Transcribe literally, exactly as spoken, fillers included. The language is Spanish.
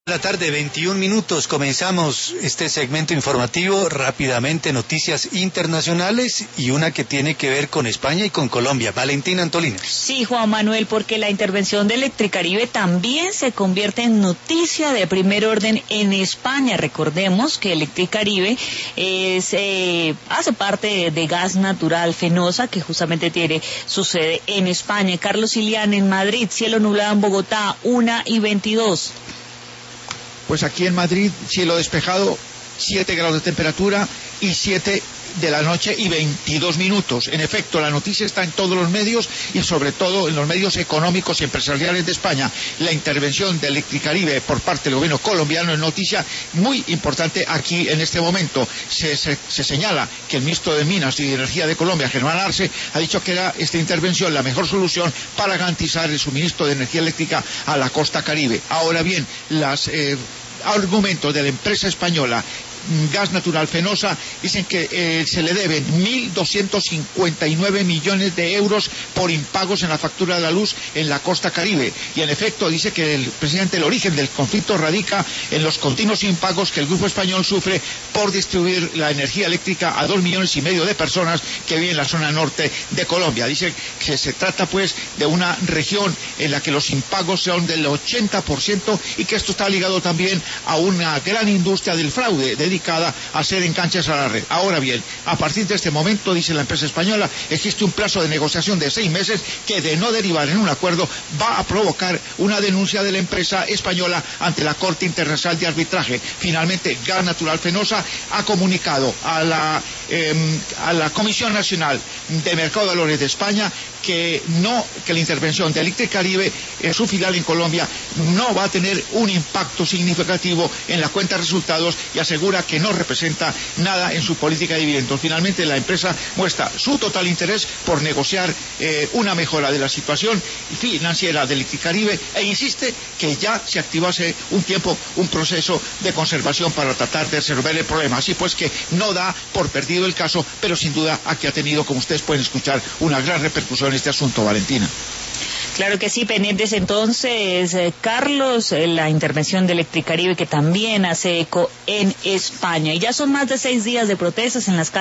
La tarde, veintiún minutos, comenzamos este segmento informativo. Rápidamente, noticias internacionales y una que tiene que ver con España y con Colombia. Valentina Antolina. Sí, Juan Manuel, porque la intervención de Electricaribe también se convierte en noticia de primer orden en España. Recordemos que Electricaribe es, eh, hace parte de, de Gas Natural Fenosa, que justamente tiene su sede en España. Carlos Ilián en Madrid, cielo nublado en Bogotá, una y veintidós. Pues aquí en Madrid, cielo despejado, siete grados de temperatura y siete de la noche y veintidós minutos. En efecto, la noticia está en todos los medios y sobre todo en los medios económicos y empresariales de España. La intervención de Electricaribe por parte del gobierno colombiano es noticia muy importante aquí en este momento. Se, se, se señala que el ministro de Minas y de Energía de Colombia, Germán Arce, ha dicho que era esta intervención la mejor solución para garantizar el suministro de energía eléctrica a la costa caribe. Ahora bien, los eh, argumentos de la empresa española Gas Natural Fenosa dicen que eh, se le deben mil doscientos cincuenta y nueve millones de euros por impagos en la factura de la luz en la costa caribe. Y en efecto dice que el presidente, el origen del conflicto radica en los continuos impagos que el grupo español sufre por distribuir la energía eléctrica a dos millones y medio de personas que viven en la zona norte de Colombia. Dice que se trata pues de una región en la que los impagos son del ochenta por ciento y que esto está ligado también a una gran industria del fraude, de dedicada a hacer enganches a la red. Ahora bien, a partir de este momento, dice la empresa española, existe un plazo de negociación de seis meses que, de no derivar en un acuerdo, va a provocar una denuncia de la empresa española ante la Corte Internacional de Arbitraje. Finalmente, Gas Natural Fenosa ha comunicado a la, eh, a la Comisión Nacional de Mercado de Valores de España que no, que la intervención de Electricaribe en su filial en Colombia no va a tener un impacto significativo en la cuenta de resultados y asegura que no representa nada en su política de dividendos. Finalmente, la empresa muestra su total interés por negociar eh, una mejora de la situación financiera de Electricaribe e insiste que ya se activó hace un tiempo un proceso de conservación para tratar de resolver el problema. Así pues que no da por perdido el caso, pero sin duda aquí ha tenido, como ustedes pueden escuchar, una gran repercusión este asunto, Valentina. Claro que sí, pendientes entonces, eh, Carlos, eh, la intervención de Electricaribe que también hace eco en España. Y ya son más de seis días de protestas en las calles.